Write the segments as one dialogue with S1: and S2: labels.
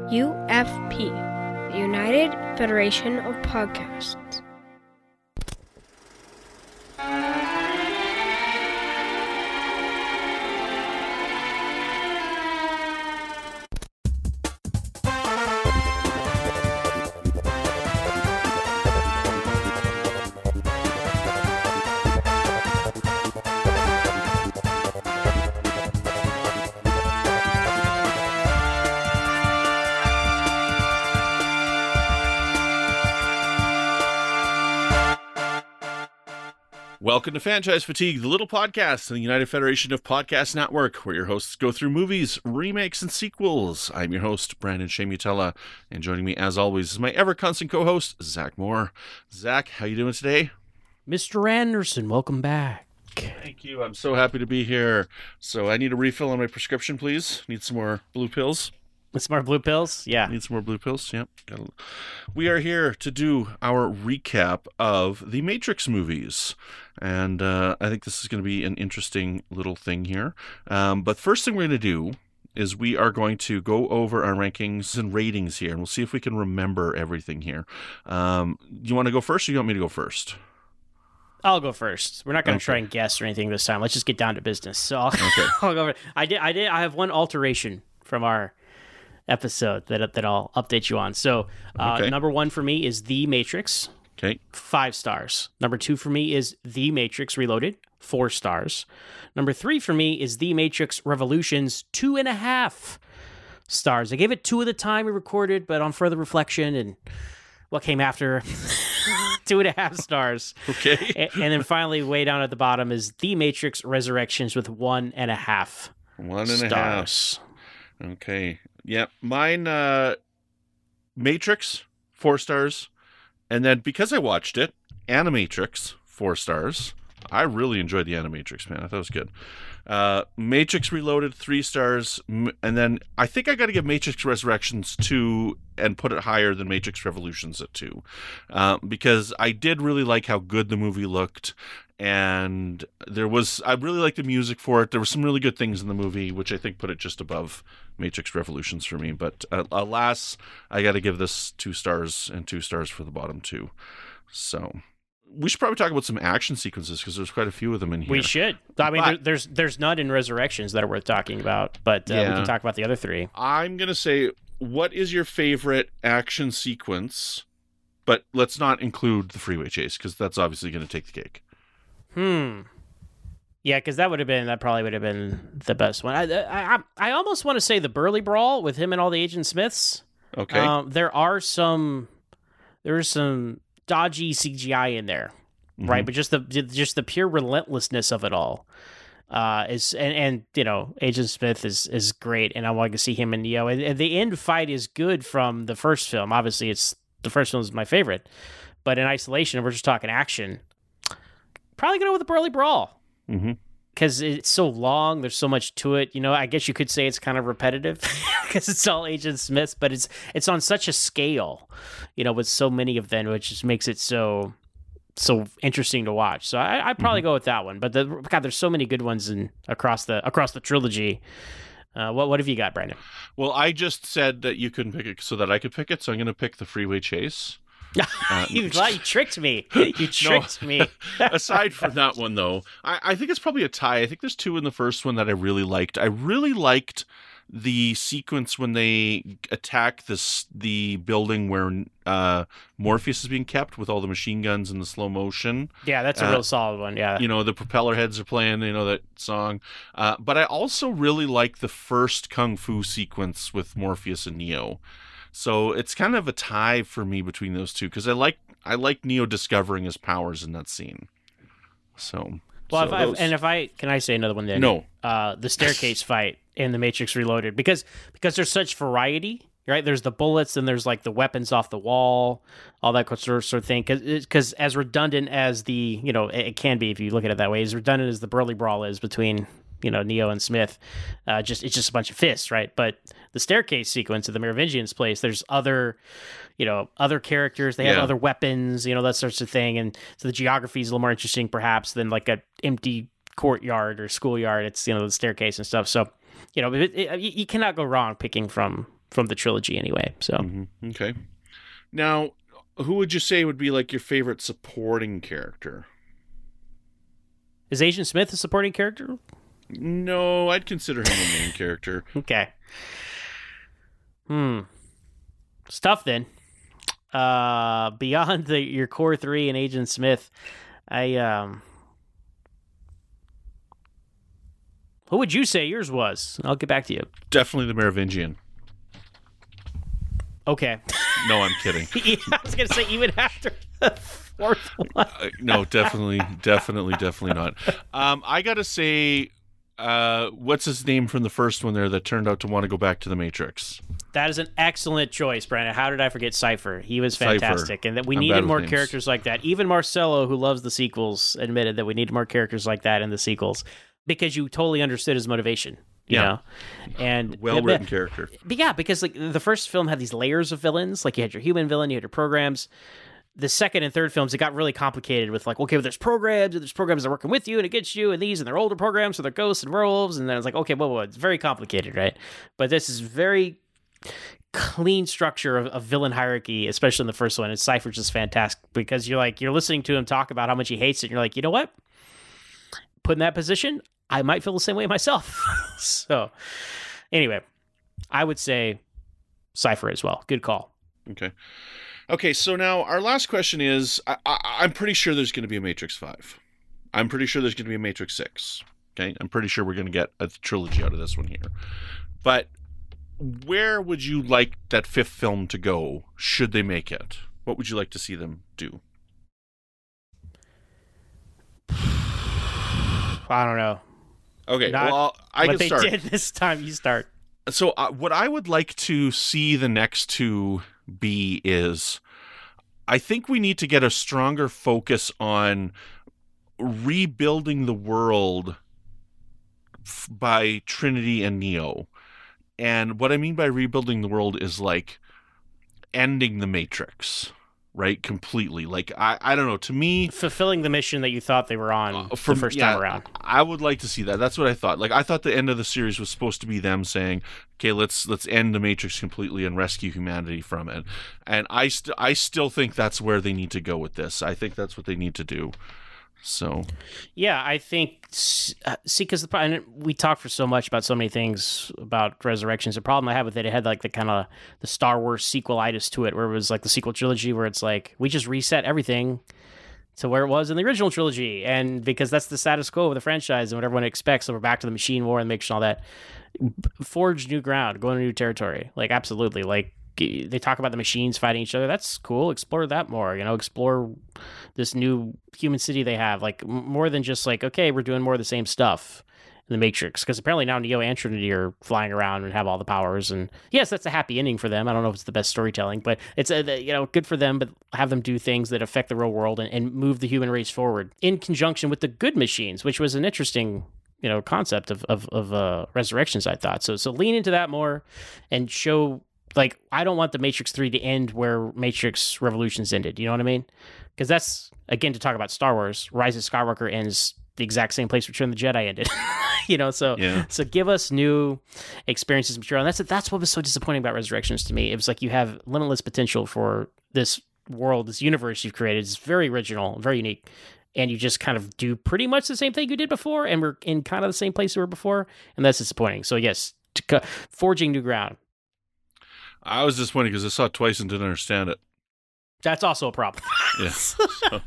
S1: UFP, the United Federation of Podcasts.
S2: Welcome to Franchise Fatigue, the little podcast in the United Federation of Podcast Network, where your hosts go through movies, remakes, and sequels. I'm your host, Brandon Shea-Mutella, and joining me, as always, is my ever-constant co-host, Zach Moore. Zach, how you doing today?
S3: Mr. Anderson, welcome back.
S2: Thank you. I'm so happy to be here. So I need a refill on my prescription, please. Need some more blue pills.
S3: Some more blue pills? Yeah.
S2: Need some more blue pills? Yep. We are here to do our recap of the Matrix movies. And I think this is going to be an interesting little thing here. But first thing we're going to do is we are going to go over our rankings and ratings here. And we'll see if we can remember everything here. You want to go first or you want me to go first?
S3: I'll go first. We're not going to try and guess or anything this time. Let's just get down to business. So I'll go. I have one alteration from our episode that I'll update you on. So number one for me is The Matrix.
S2: Okay.
S3: 5 stars. Number 2 for me is The Matrix Reloaded. 4 stars. Number 3 for me is The Matrix Revolutions. 2.5 stars. I gave it 2 at the time we recorded, but on further reflection and what came after, 2.5 stars.
S2: Okay.
S3: And then finally, way down at the bottom is The Matrix Resurrections with 1.5 stars.
S2: Okay. Yeah, mine, Matrix, 4 stars. And then because I watched it, Animatrix, 4 stars. I really enjoyed the Animatrix, man. I thought it was good. Matrix Reloaded, 3 stars. And then I think I got to give Matrix Resurrections 2 and put it higher than Matrix Revolutions at 2. Because I did really like how good the movie looked. And I really liked the music for it. There were some really good things in the movie, which I think put it just above Matrix Revolutions for me. But alas, I got to give this 2 stars and 2 stars for the bottom 2. So we should probably talk about some action sequences because there's quite a few of them in here.
S3: We should. I mean, there's none in Resurrections that are worth talking about, but we can talk about the other 3.
S2: I'm going to say, what is your favorite action sequence? But let's not include the freeway chase because that's obviously going to take the cake.
S3: Yeah, because that probably would have been the best one. I almost want to say the Burly Brawl with him and all the Agent Smiths.
S2: Okay.
S3: There's some dodgy CGI in there, right? But just the pure relentlessness of it all is you know, Agent Smith is great, and I want to see him and Neo. And the end fight is good from the first film. Obviously, the first film is my favorite, but in isolation, if we're just talking action, probably go with the Burly Brawl. Because it's so long, there's so much to it. You know, I guess you could say it's kind of repetitive because it's all Agent Smiths, but it's on such a scale, you know, with so many of them, which just makes it so interesting to watch. So I'd probably go with that one. But there's so many good ones across the trilogy. What have you got, Brandon?
S2: Well, I just said that you couldn't pick it so that I could pick it, so I'm going to pick the freeway chase.
S3: You tricked me. You tricked me.
S2: Aside from that one, though, I think it's probably a tie. I think there's 2 in the first one that I really liked. I really liked the sequence when they attack the building where Morpheus is being kept with all the machine guns and the slow motion.
S3: Yeah, that's a real solid one. Yeah,
S2: you know, the propeller heads are playing. You know that song. But I also really like the first kung fu sequence with Morpheus and Neo. So it's kind of a tie for me between those 2 because I like Neo discovering his powers in that scene. So can I say another one then?
S3: No, the staircase fight in the Matrix Reloaded because there's such variety, right? There's the bullets and there's like the weapons off the wall, all that sort of thing. Because as redundant as it can be if you look at it that way, as redundant as the Burly Brawl is between Neo and Smith, it's just a bunch of fists, right? But the staircase sequence of the Merovingian's place, there's other characters, they have other weapons, that sorts of thing, and so the geography is a little more interesting, perhaps, than like a empty courtyard or schoolyard. It's the staircase and stuff. So you cannot go wrong picking from from the trilogy anyway. So
S2: Okay. Now, who would you say would be like your favorite supporting character?
S3: is Agent Smith a supporting character?
S2: No, I'd consider him a main character.
S3: Okay. It's tough then. Beyond your core three and Agent Smith, who would you say yours was? I'll get back to you.
S2: Definitely the Merovingian.
S3: Okay.
S2: No, I'm kidding.
S3: Yeah, I was gonna say even after the fourth one.
S2: No, definitely not. I gotta say, what's his name from the first one there that turned out to want to go back to the Matrix?
S3: That is an excellent choice, Brandon. How did I forget Cypher? He was
S2: Cypher.
S3: fantastic, and that we
S2: I'm bad
S3: needed
S2: with
S3: more
S2: names.
S3: characters like that. Even Marcelo, who loves the sequels, admitted that we needed more characters like that in the sequels because you totally understood his motivation. You know, and
S2: Well-written character.
S3: But yeah, because like the first film had these layers of villains. Like you had your human villain, you had your programs. The second and third films, it got really complicated with like, okay, well, there's programs that are working with you and against you, and these and they're older programs, so they're ghosts and werewolves, and then it's like, okay, whoa, it's very complicated, right? But this is very clean structure of villain hierarchy, especially in the first one. And Cypher's just fantastic because you're listening to him talk about how much he hates it, and you're like, you know what? Put in that position, I might feel the same way myself. So, anyway, I would say Cypher as well. Good call.
S2: Okay, so now our last question is, I'm pretty sure there's going to be a Matrix 5. I'm pretty sure there's going to be a Matrix 6. Okay, I'm pretty sure we're going to get a trilogy out of this one here. But where would you like that fifth film to go, should they make it? What would you like to see them do?
S3: I don't know.
S2: Okay,
S3: Not
S2: well, I
S3: what
S2: can
S3: they
S2: start.
S3: did this time. You start.
S2: So what I would like to see the next two be is, I think we need to get a stronger focus on rebuilding the world by Trinity and Neo. And what I mean by rebuilding the world is like ending the Matrix, right? Completely. Like, I don't know. To me,
S3: Fulfilling the mission that you thought they were on the first time around.
S2: I would like to see that. That's what I thought. Like, I thought the end of the series was supposed to be them saying, okay, let's end the Matrix completely and rescue humanity from it. And I still think that's where they need to go with this. I think that's what they need to do. So,
S3: Yeah, I think, because we talked for so much about so many things about Resurrections. The problem I had with it had like the kind of the Star Wars sequelitis to it, where it was like the sequel trilogy, where it's like, we just reset everything to where it was in the original trilogy. And because that's the status quo of the franchise and what everyone expects, so we're back to the machine war and make sure all that. Forge new ground, go into new territory. Like, absolutely. Like, they talk about the machines fighting each other. That's cool. Explore that more. Explore this new human city they have. Like, more than just like, okay, we're doing more of the same stuff in the Matrix. Because apparently now Neo and Trinity are flying around and have all the powers. And yes, that's a happy ending for them. I don't know if it's the best storytelling, but it's good for them. But have them do things that affect the real world and move the human race forward in conjunction with the good machines, which was an interesting concept of Resurrections, I thought. So lean into that more and show. Like, I don't want the Matrix 3 to end where Matrix Revolutions ended. You know what I mean? Because that's, again, to talk about Star Wars, Rise of Skywalker ends the exact same place Return of the Jedi ended. So give us new experiences and material. And that's what was so disappointing about Resurrections to me. It was like you have limitless potential for this world, this universe you've created. It's very original, very unique. And you just kind of do pretty much the same thing you did before, and we're in kind of the same place we were before, and that's disappointing. So yes, forging new ground.
S2: I was disappointed because I saw it twice and didn't understand it.
S3: That's also a problem.
S2: Yeah. So,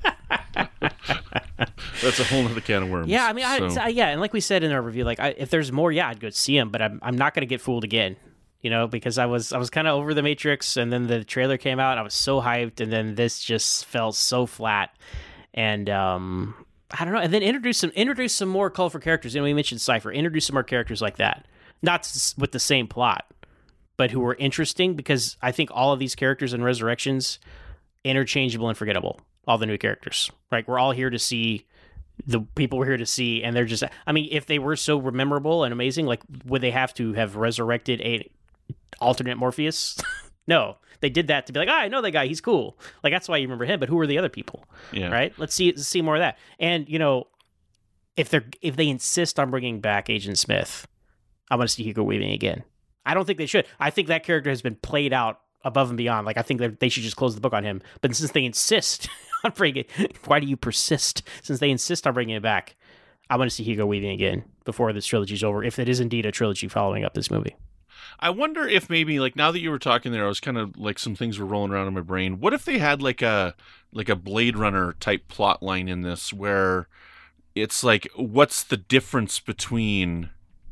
S2: that's a whole other can of worms.
S3: Yeah, I mean, and like we said in our review, like if there's more, I'd go see him, but I'm not going to get fooled again, because I was kind of over the Matrix, and then the trailer came out, and I was so hyped, and then this just fell so flat, and I don't know, and then introduce some more colorful characters. We mentioned Cypher. Introduce some more characters like that, not with the same plot, but who were interesting, because I think all of these characters in Resurrections, interchangeable and forgettable. All the new characters, right? We're all here to see the people we're here to see, and they're just, I mean, if they were so memorable and amazing, like, would they have to have resurrected a alternate Morpheus? No, they did that to be like, I know that guy, he's cool. Like, that's why you remember him, but who are the other people?
S2: Yeah.
S3: Right? Let's see more of that. And, if they insist on bringing back Agent Smith, I want to see Hugo Weaving again. I don't think they should. I think that character has been played out above and beyond. Like, I think that they should just close the book on him. But since they insist on bringing it, why do you persist? Since they insist on bringing it back, I want to see Hugo Weaving again before this trilogy's over, if it is indeed a trilogy following up this movie.
S2: I wonder if maybe, like, now that you were talking there, I was kind of like, some things were rolling around in my brain. What if they had like a Blade Runner type plot line in this, where it's like, what's the difference between,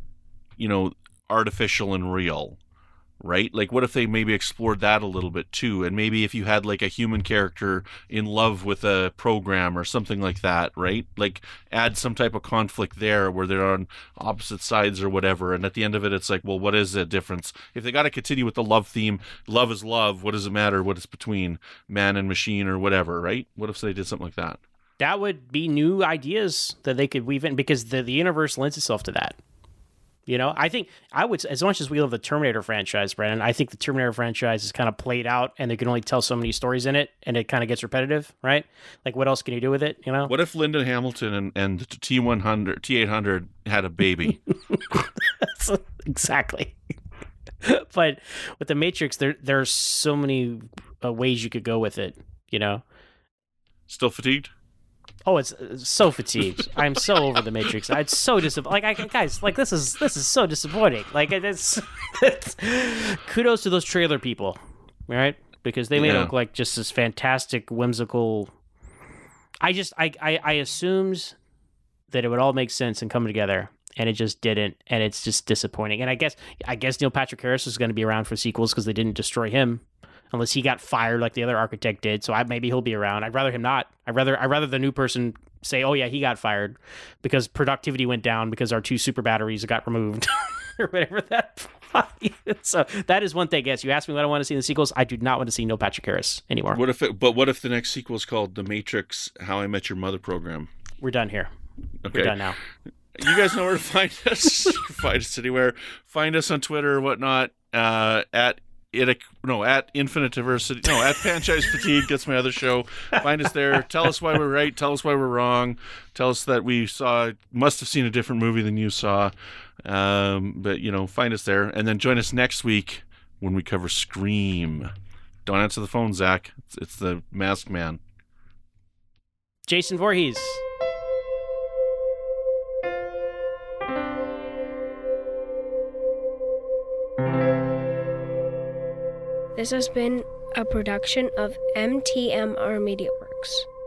S2: artificial and real, right? Like, what if they maybe explored that a little bit too? And maybe if you had like a human character in love with a program or something like that, right? Like, add some type of conflict there where they're on opposite sides or whatever. And at the end of it, it's like, well, what is the difference? If they got to continue with the love theme, love is love, what does it matter what is between man and machine or whatever, right? What if they did something like that?
S3: That would be new ideas that they could weave in, because the universe lends itself to that. I think I would, as much as we love the Terminator franchise, Brandon, I think the Terminator franchise is kind of played out, and they can only tell so many stories in it, and it kind of gets repetitive, right? Like, what else can you do with it,
S2: What if Linda Hamilton and the T800 had a baby?
S3: Exactly. But with the Matrix, there's so many ways you could go with it,
S2: Still fatigued?
S3: Oh, it's so fatigued. I'm so over the Matrix. I'm so disappointed. Like, guys, like, this is so disappointing. Like, it's kudos to those trailer people, right? Because they made it look like just this fantastic, whimsical. I assumed that it would all make sense and come together, and it just didn't, and it's just disappointing. And I guess Neil Patrick Harris is going to be around for sequels because they didn't destroy him. Unless he got fired like the other architect did, so maybe he'll be around. I'd rather him not. I'd rather the new person say, "Oh yeah, he got fired because productivity went down because our 2 super batteries got removed," or whatever that. So that is one thing. Yes, you asked me what I want to see in the sequels. I do not want to see Neil Patrick Harris anymore.
S2: What if the next sequel is called The Matrix: How I Met Your Mother program?
S3: We're done here.
S2: Okay.
S3: We're done now.
S2: You guys know where to find us. You can find us anywhere. Find us on Twitter or whatnot. At Infinite Diversity. No, at Franchise Fatigue. That's my other show. Find us there. Tell us why we're right. Tell us why we're wrong. Tell us that we must have seen a different movie than you saw. But find us there, and then join us next week when we cover Scream. Don't answer the phone, Zach. It's the Masked Man.
S3: Jason Voorhees.
S1: This has been a production of MTMR Media Works.